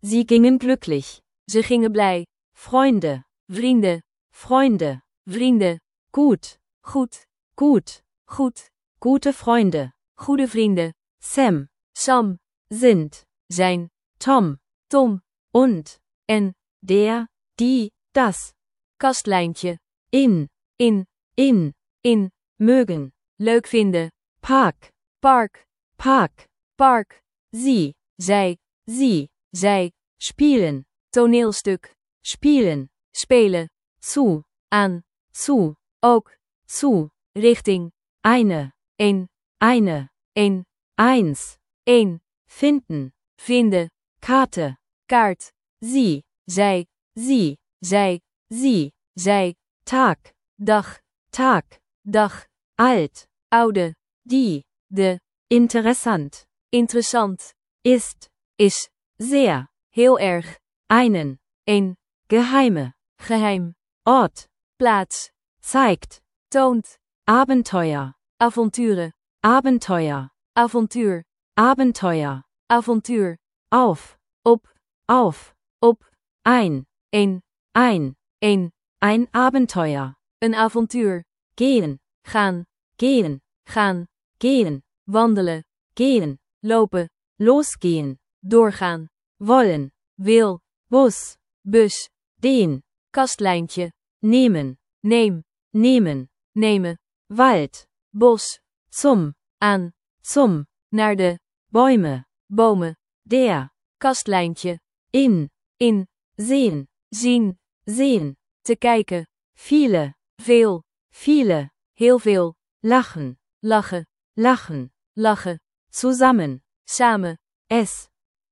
Sie gingen glücklich. Ze gingen blij. Freunde. Vrienden. Freunde. Vrienden. Gut. Goed. Gut. Goed. Gute Freunde. Goede vrienden. Sam. Sam. Sind. Zijn. Tom. Tom. Und. En. Der. Die. Das. Kastlijntje. In. In. In. Mögen. Leuk vinden. Park. Park. Park. Park. Sie. Zij. Zij. Spielen. Toneelstuk. Spielen. Spelen. Zu. Aan. Zu. Ook. Zu. Richting. Eine. Een. Een. Eins. Een. Finden. Vinden. Karte. Kaart. Sie. Zij. Zij. Zij. Tag. Dag. Dag. Alt. Oude. Die. De. Interessant. Interessant. Ist. Is. Sehr. Heel erg. Einen. Een. Geheime. Geheim. Ort. Plaats. Zeigt. Toont. Abenteuer. Avonturen. Abenteuer. Avontuur. Abenteuer. Avontuur. Auf. Op. Op. Ein. Een. Ein Abenteuer. Een avontuur. Gehen. Gaan. Gehen. Wandelen. Gehen. Lopen. Losgehen. Doorgaan. Wollen. Wil. Bus. Bus. Den. Kastlijntje. Nehmen. Nemen. Wald. Bos. Zum. Zum. Naar de. Bäume. Bomen. Der. Kastlijntje. In. Sehen. Sehen. Te kijken. Viele. Veel. Heel veel. Lachen. Lachen. Zusammen. Samen. Es.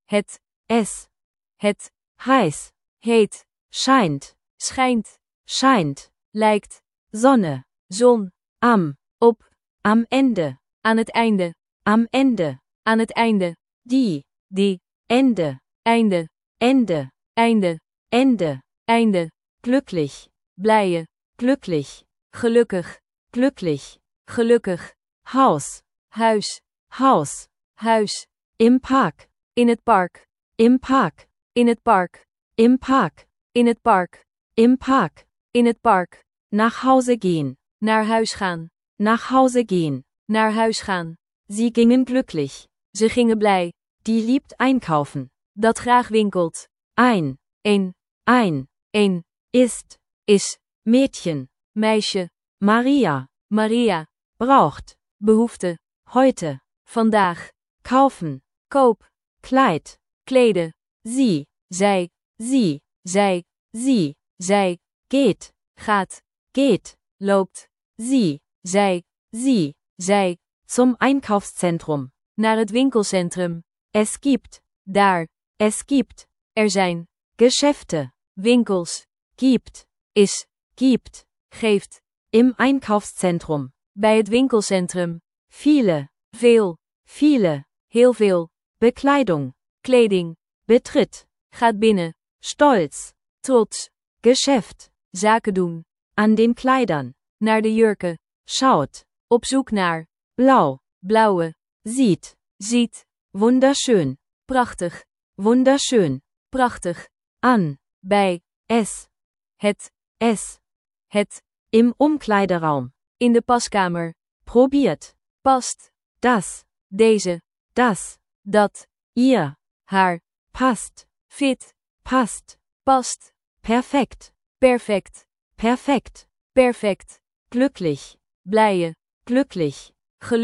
Het. Heiß. Heet. Scheint. Schijnt. Lijkt. Sonne. Zon. Op. Am Ende. Aan het einde. Am Ende. Aan het einde. Die. Ende. Einde. Glücklich. Blije. Glücklich. Gelukkig. Haus. Huis. Im Park. In het park. Im Park. In het park. Im Park. In het park. Im Park. In het park. Nach Hause gehen. Naar huis gaan. Nach Hause gehen. Naar huis gaan. Sie gingen glücklich. Ze gingen blij. Die liebt einkaufen. Dat graag winkelt. Ein. Een. Ist. Mädchen. Meisje. Maria. Braucht. Behoefte. Heute. Vandaag. Kaufen. Koop. Kleid. Kleden. Sie. Zij. Geht. Loopt. Sie. Zij. Zum Einkaufszentrum. Naar het winkelcentrum. Es gibt. Daar. Er zijn. Geschäfte. Winkels. Gibt. Gibt. Geeft. Im Einkaufszentrum. Bij het winkelcentrum. Viele. Heel veel. Bekleidung. Kleding. Betritt. Gaat binnen. Stolz. Trots. Geschäft. Zaken doen. An den Kleidern. Naar de jurken. Schaut. Op zoek naar. Blauwe. Ziet. Wunderschön. Prachtig. Wunderschön. Prachtig. An. Bij. Es. Het. Im Umkleideraum. In de paskamer. Probiert. Past. Das. Deze. Das. Dat. Ihr. Haar. Passt. Fit. Passt. Past. Perfekt. Perfect. Glücklich. Blije. Glücklich.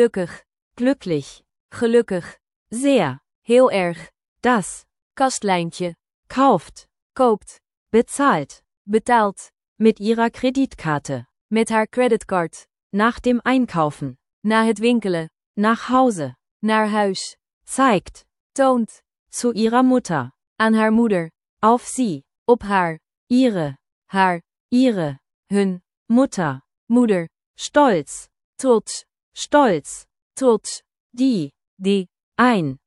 Gelukkig. Sehr. Heel erg. Das. Kastlijntje. Kauft. Koopt. Bezahlt. Betaalt. Mit ihrer Kreditkarte. Met haar creditcard. Nach dem Einkaufen. Na het winkelen. Nach Hause. Naar huis. Zeigt. Toont. Zu ihrer Mutter. Aan haar moeder. Auf sie. Op haar. Ihre. Ihre. Hun. Moeder. Stolz. Trots. Die. Een.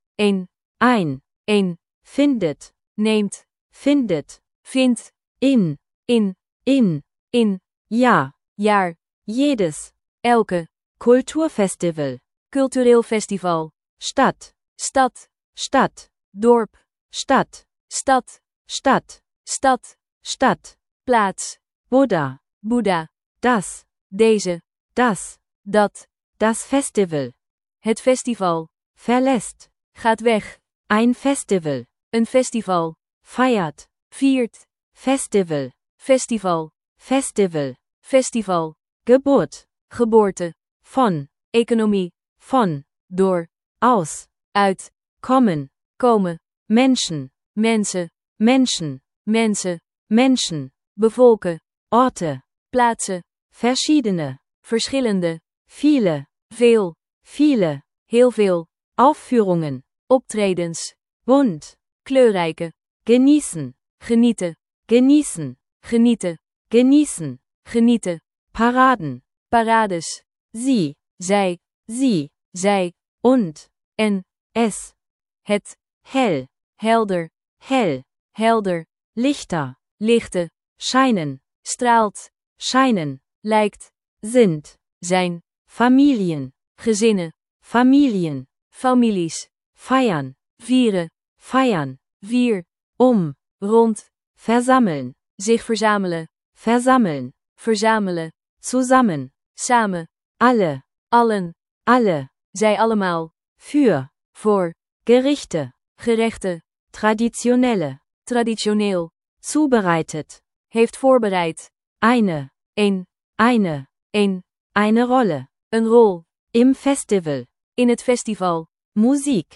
Findet. Neemt. Vindt. In. Ja. Jaar. Jedes. Elke. Kulturfestival. Cultureel festival. Stadt. Stad. Dorp. Stadt. Stad, Stadt, stad, Stadt, plaats, Buddha, Boeddha, das, deze, das dat, Festival, het festival, verlässt, gaat weg, ein Festival, een festival, feiert, viert, Festival, festival, Festival, festival, Geburt, geboorte, von, economie, von, door, aus, uit, kommen, komen, Menschen, mensen, Menschen, mensen, Menschen, bevolken, Orte, plaatsen, verschiedene, verschillende, viele, veel, viele, heel veel, Aufführungen, optredens, bunt, kleurrijke, genießen, genieten, genießen, genieten, genießen, genieten, Paraden, parades, sie, zij, und, en, es, het, hell, helder, hell, helder, Lichter, lichten, scheinen, straalt, scheinen, lijkt, sind, zijn, Familien, gezinnen, Familien, families, feiern, vieren, feiern, vier, rond, versammeln, zich versammeln, verzamelen, zusammen, samen, alle, allen, zij allemaal, für, voor, Gerichte, gerechten, traditionelle, traditioneel, zubereitet, heeft voorbereid, eine, een, eine Rolle, een rol, im Festival, in het festival, Musik,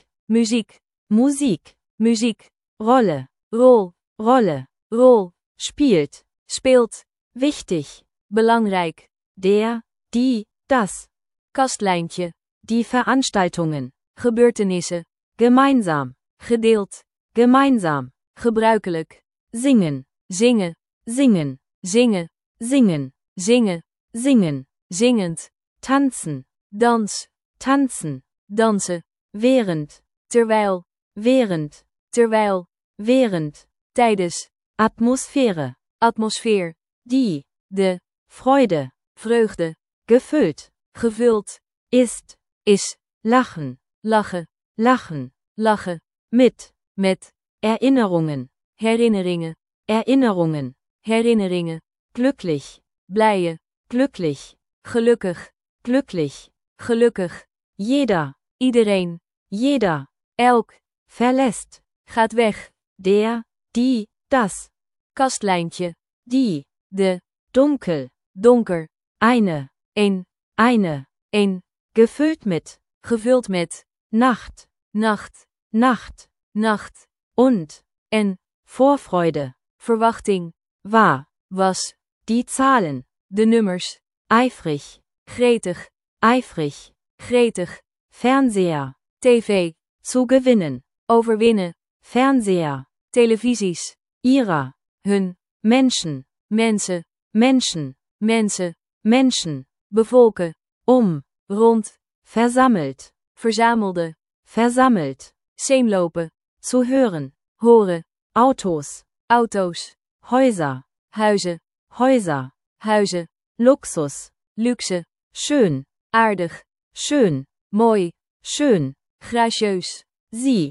muziek, Rolle, rol, speelt, wichtig, belangrijk, der, die, das, kastlijntje, die Veranstaltungen, gebeurtenissen, gemeinsam, gedeeld, gemeinsam, gebruikelijk, singen, zingen, singen, zingen, singen, zingen, singen, zingend, tanzen, tanzen, dansen, während, terwijl, tijdens, atmosfeer, die, de, Freude, vreugde, gefüllt, gevuld, ist, is, lachen, lachen, mit, met, Erinnerungen, herinneringen, glücklich, blije, glücklich, gelukkig, jeder, iedereen, elk, verlässt, gaat weg, der, die, das, kastlijntje, die, de, dunkel, donker, eine, een, gefüllt mit, gevuld met, Nacht, nacht, und, en, Vorfreude, verwachting, war, was, die Zahlen, de nummers, eifrig, gretig, Fernseher, tv, zu gewinnen, overwinnen, Fernseher, televisies, ihrer, hun, Menschen, mensen, bevolken, rond, versammelt, verzamelde, seenlopen, zu hören, horen, Autos, Häuser, huizen, Luxus, luxe, schön, aardig, schön, mooi, gracieus, zij,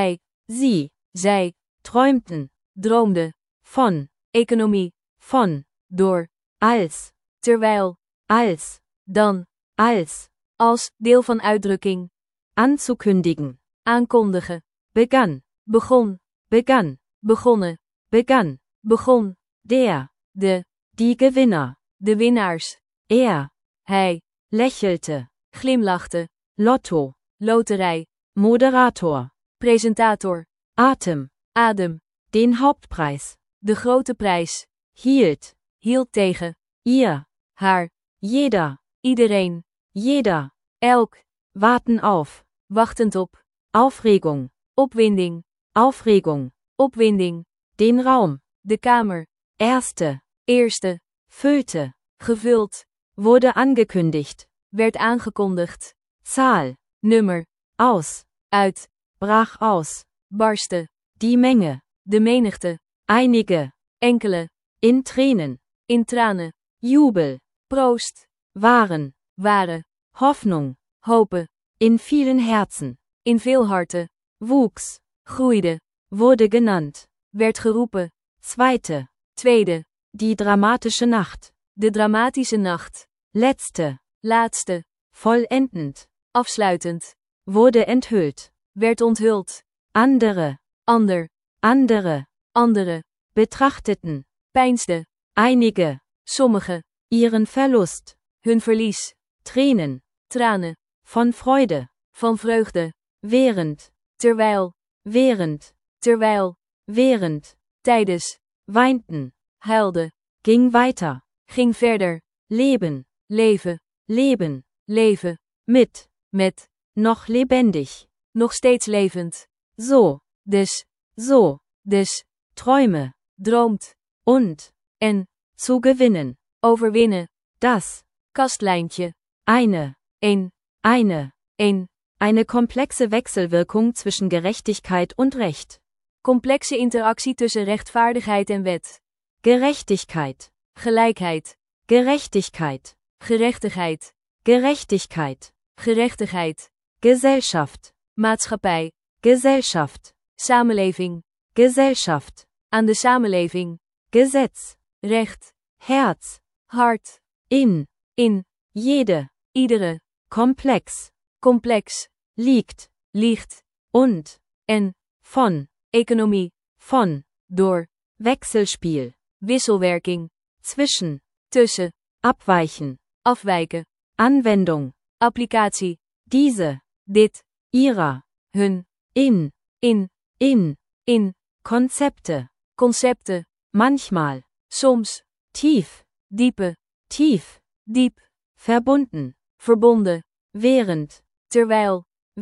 träumten, droomde, von, economie, door, als, terwijl, dan, als, deel van uitdrukking, anzukündigen, aankondigen, begann, begonnen, der, de, die Gewinner, de winnaars, hij, lächelte, glimlachte, Lotto, loterij, Moderator, presentator, Adem, den Hauptpreis, de grote prijs, hield tegen, ihr, haar, jeder, iedereen, elk, warten auf, wachtend op, Aufregung, opwinding, den Raum, de kamer, eerste, füllte, gevuld, wurde angekündigt, werd aangekondigd, Zahl, nummer, aus, uit, brach aus, barstte, die Menge, de menigte, einige, enkele, in Tränen, in tranen, Jubel, proost, waren, Hoffnung, hopen, in vielen Herzen, in veel harten, wuchs, groeide, wurde genannt, werd geroepen. zweite, Tweede, die dramatische Nacht, de dramatische nacht. letzte, Laatste, vollendend, afsluitend, wurde enthüllt, werd onthuld. andere, Ander, andere, andere, betrachteten, peinsde, einige, sommige, ihren Verlust, hun verlies, Tränen, tranen, von Freude, van vreugde, während, terwijl, während, tijdens, weinten, huilde, ging weiter, ging verder, leben, leven, mit, met, noch lebendig, nog steeds levend. so, Dus, Träume, droomt, und, en, zu gewinnen, overwinnen, das, kastlijntje, eine, een, eine komplexe Wechselwirkung zwischen Gerechtigkeit und Recht. complexe interactie tussen rechtvaardigheid en wet. Gerechtigkeit, Gelijkheid, Gerechtigkeit, gerechtigheid, Gerechtigkeit, Gesellschaft, maatschappij, Gesellschaft, samenleving, Gesellschaft, aan de samenleving, Gesetz, recht, Herz, hart, in, jede, iedere, komplex, complex, liegt, und, en, von, economie, von, door, Wechselspiel, wisselwerking, zwischen, tussen, abweichen, afwijken, Anwendung, applicatie, diese, dit, ihrer, hun, in, in, Konzepte, concepten, manchmal, soms, tief, diepe, diep, verbunden, verbonden, während, terwijl,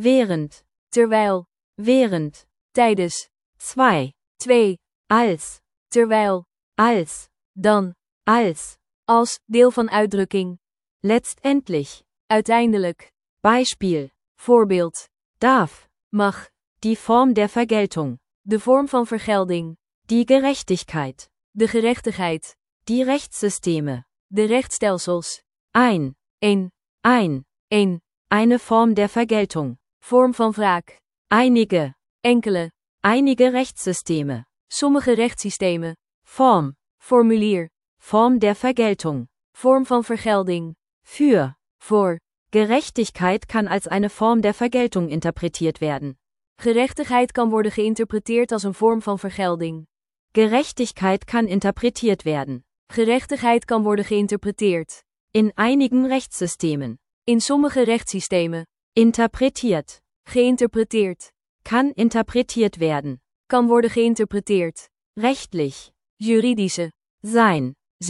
tijdens, zwei, twee, als, terwijl, dan, als, deel van uitdrukking, letztendlich, uiteindelijk, Beispiel, voorbeeld, darf, mag, die Form der Vergeltung, de vorm van vergelding, die Gerechtigkeit, de gerechtigheid, die Rechtssysteme, de rechtsstelsels, ein, een, eine Form der Vergeltung, vorm van wraak, einige Rechtssysteme, sommige rechtssystemen, Form, formulier, Form der Vergeltung, vorm van vergelding, voor, Gerechtigkeit kann als eine Form der Vergeltung interpretiert werden. gerechtigheid kan worden geïnterpreteerd als een vorm van vergelding. Gerechtigkeit kann interpretiert werden. Gerechtigheid kan worden geïnterpreteerd. In einigen Rechtssystemen. In sommige rechtssystemen. Interpretiert. Geïnterpreteerd. Kann interpretiert werden. Kan worden geïnterpreteerd. Rechtlich. Juridische. Zijn.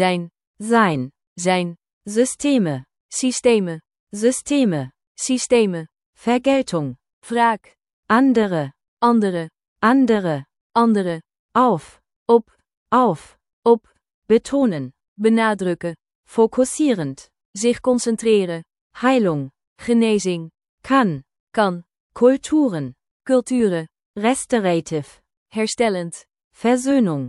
Systeme. Systemen. Vergeltung. Wraak. Andere. Auf. Op. Betonen. Benadrukken. Fokussierend. Zich concentreren. Heilung. Genezing. Kan. Kulturen. Restorative. Herstellend. Versöhnung.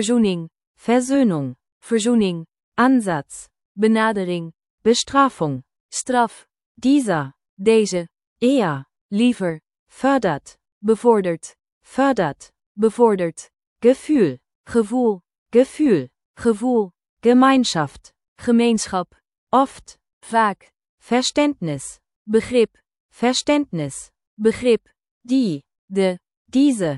Verzoening. Ansatz. Benadering. Bestrafung. Straf. Dieser. Deze. Eher. Liever. Fördert. Bevordert. Gefühl. Gevoel. Gemeinschaft. Gemeenschap. Oft. Vaak. Verständnis. Begrip. Die. De. Diese.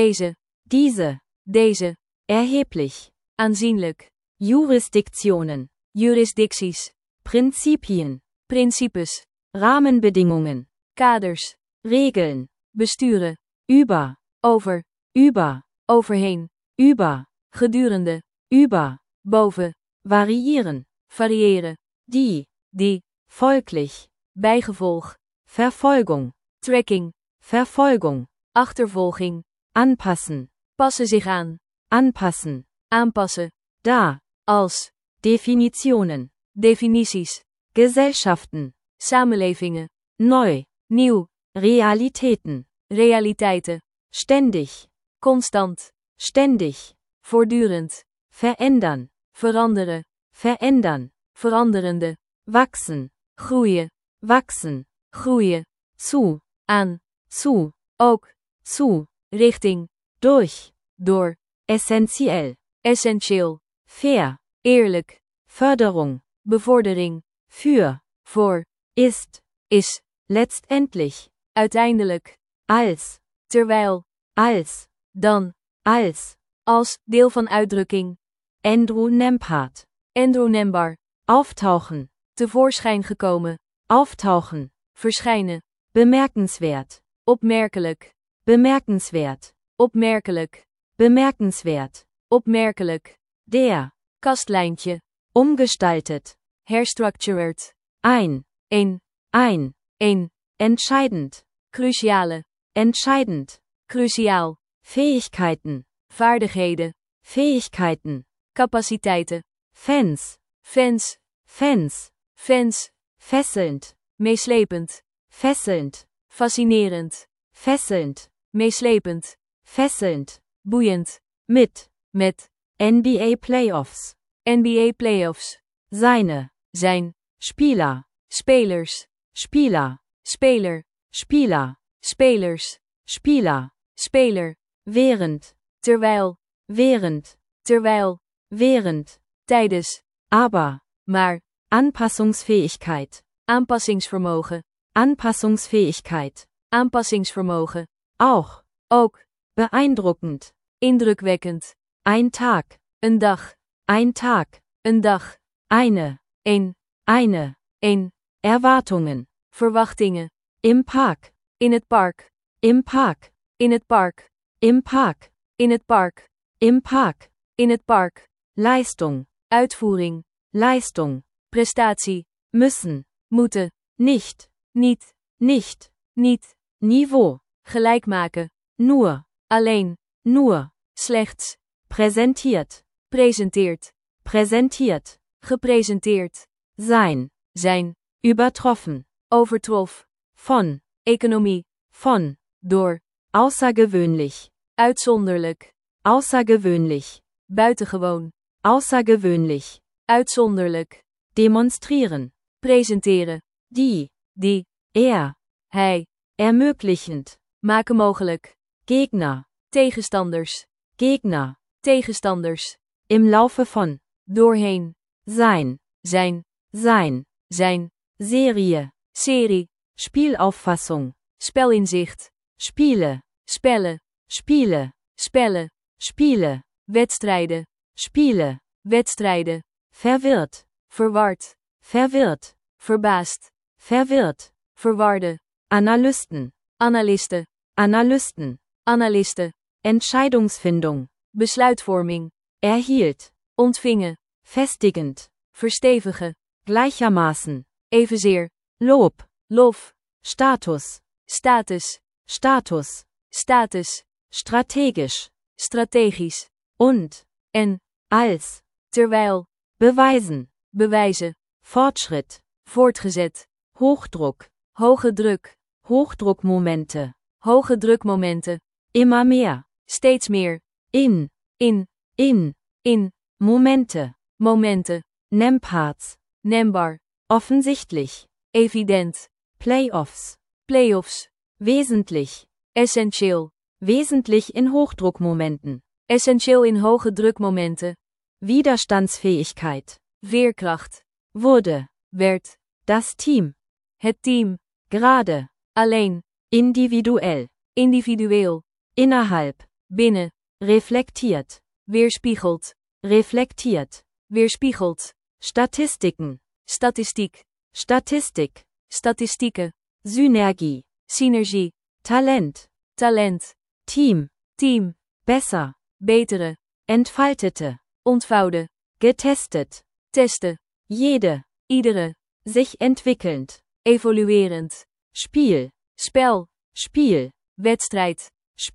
Deze. Erheblich. Aanzienlijk. Jurisdikties. Prinzipien. Principes. Rahmenbedingungen. Kaders. Regeln. Besturen. Über. Overheen. Gedurende. Boven. Variieren. Die. Folglich. Bijgevolg. Verfolgung. Tracking. Achtervolging. Anpassen. Passen zich aan. Aanpassen. Da. Als. Definitionen. Definities. Gesellschaften. Samenlevingen. Neu. Nieuw. Realitäten. Realiteiten. Ständig. Constant. Voortdurend. Verändern. Veranderen. Veranderende. Wachsen. Groeien. Zu. Aan. Zu. Ook. Zu. Richting. Durch. Door. essentiell, essentieel, fair, eerlijk, Förderung, bevordering, für, voor, ist, is, letztendlich, uiteindelijk, als, terwijl, als, dan, als, deel van uitdrukking, Endronempart, endronembar, auftauchen, tevoorschijn gekomen, auftauchen, verschijnen, bemerkenswert, opmerkelijk, bemerkenswert, opmerkelijk, bemerkenswert, opmerkelijk, der, kastlijntje, umgestaltet, herstructured, ein, een, entscheidend, cruciale, entscheidend, cruciaal, Fähigkeiten, vaardigheden, Fähigkeiten, capaciteiten, Fans, fans, Fans, fesselnd, meeslepend, fesselnd, fascinerend, fesselnd, meeslepend, fesselnd, boeiend, mit, met, NBA Playoffs, NBA Playoffs, zijn, Spieler, spelers, Spieler, speler, Spieler, spelers, Spieler, speler, während, terwijl, tijdens, aber, maar, Anpassungsfähigkeit, aanpassingsvermogen, auch, beeindruckend, indrukwekkend, ein Tag, een dag, eine, een, Erwartungen, verwachtingen, im Park, in het park, im Park, in het park, im Park, in het park, im Park, in het park, Leistung, uitvoering, Leistung, prestatie, müssen, moeten, nicht, niet, Niveau, gelijk maken, nur, alleen, slechts, präsentiert, presenteert, gepresenteerd, zijn, übertroffen, overtrof, von, economie, von, door, außergewöhnlich, außergewöhnlich, buitengewoon, außergewöhnlich, uitzonderlijk, demonstrieren, presenteren, die, er, hij, ermöglichend, maken mogelijk, Gegner, tegenstanders, im Laufe von, doorheen, sein, zijn, Serie, Spielauffassung, spelinzicht, Spiele, spellen, wedstrijden, verwirrt, verward, verbaasd, verwarde, Analysten, analisten, Entscheidungsfindung, besluitvorming, erhielt, ontvingen, festigend, verstevigen, gleichermaßen, evenzeer, Lob, lof, Status, strategisch, strategisch, und, en, als, terwijl, beweisen, Fortschritt, voortgezet, Hochdruck, hoge druk, Hochdruckmomente, hoge drukmomenten, immer mehr, steeds meer, in, Momente, momenten, Nemparts, nembar, offensichtlich, evident, Playoffs, wesentlich, essentieel, wesentlich in Hochdruckmomenten, essentieel in hoge drukmomenten, Widerstandsfähigkeit, veerkracht, wurde, werd, das Team, het team, gerade, alleen, individuell, individueel, innerhalb, binnen, reflektiert, weerspiegeld, Statistiken, statistiek, statistieken, Synergie, synergie, Talent, Team, besser, betere, entfaltete, ontvouwen, getestet, testen, iedere, sich entwickelnd, evoluerend, Spiel, spel, wedstrijd,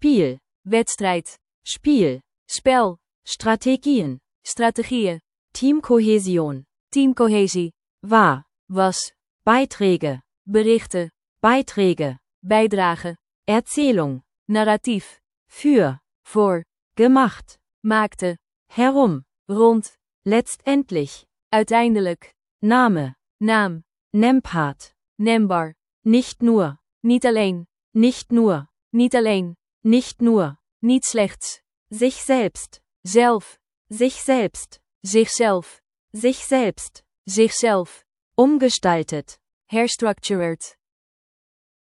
spel, strategieën, Teamkohäsion, teamcohesie, was, Beiträge, berichten, bijdrage, Erzählung, narratief, voor, gemacht, maakte, herum, rond, letztendlich, uiteindelijk, Name, naam, Nempart, nembar, nicht nur, niet alleen, niet slechts, sich selbst, zelf, sich selbst, zichzelf, sich selbst, zichzelf, umgestaltet, herstructured,